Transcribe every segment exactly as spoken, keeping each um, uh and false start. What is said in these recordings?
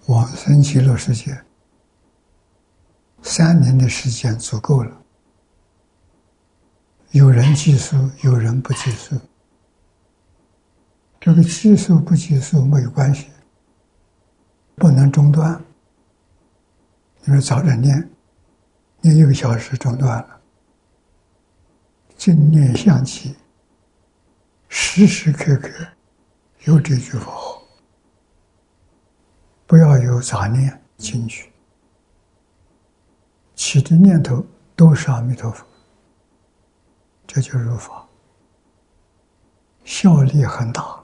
往生极乐世界，三年的时间足够了。有人计数，有人不计数。这个计数不计数没有关系，不能中断。你说早点念，念一个小时中断了，正念相继，时时刻刻有这句佛号，不要有杂念进去，起的念头都是阿弥陀佛，这就入法，效力很大。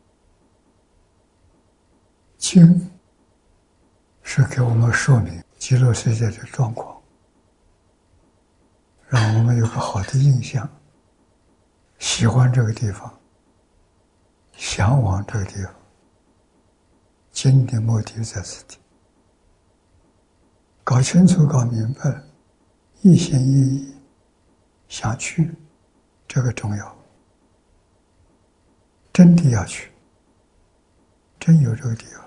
经是给我们说明极乐世界的状况，让我们有个好的印象，喜欢这个地方，向往这个地方。经的目的在此地，搞清楚搞明白了，一心一意想去，这个重要，真的要去，真有这个地方，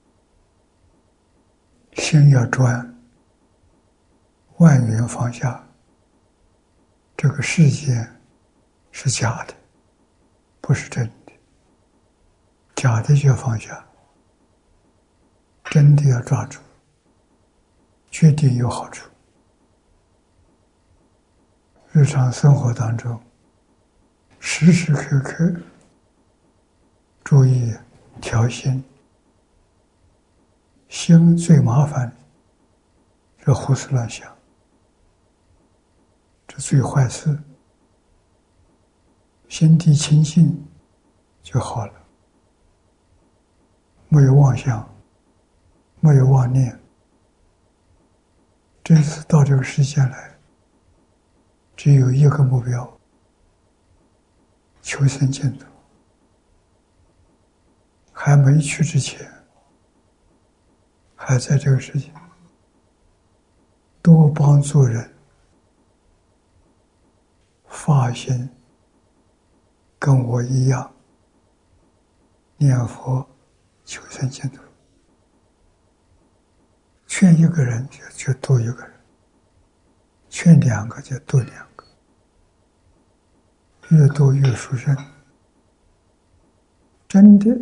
心要专，万缘放下。这个世界是假的，不是真的，假的就放下，真的要抓住，决定有好处。日常生活当中，时时刻刻注意调心，心最麻烦，这胡思乱想，这最坏事。心地清净就好了，没有妄想，没有妄念。这次到这个世界来，只有一个目标，求生净土。还没去之前，还在这个世界，多帮助人，发心跟我一样念佛求生净土。劝一个人就就多一个人，劝两个就多两个，越多越殊胜。真的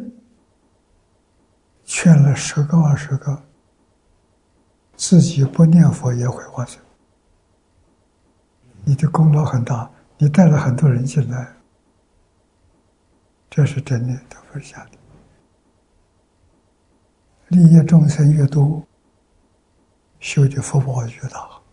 劝了十个二十个，自己不念佛也会往生，你的功劳很大，你带了很多人进来，这是真的，都不是假的。利益众生越多，修的福报越大。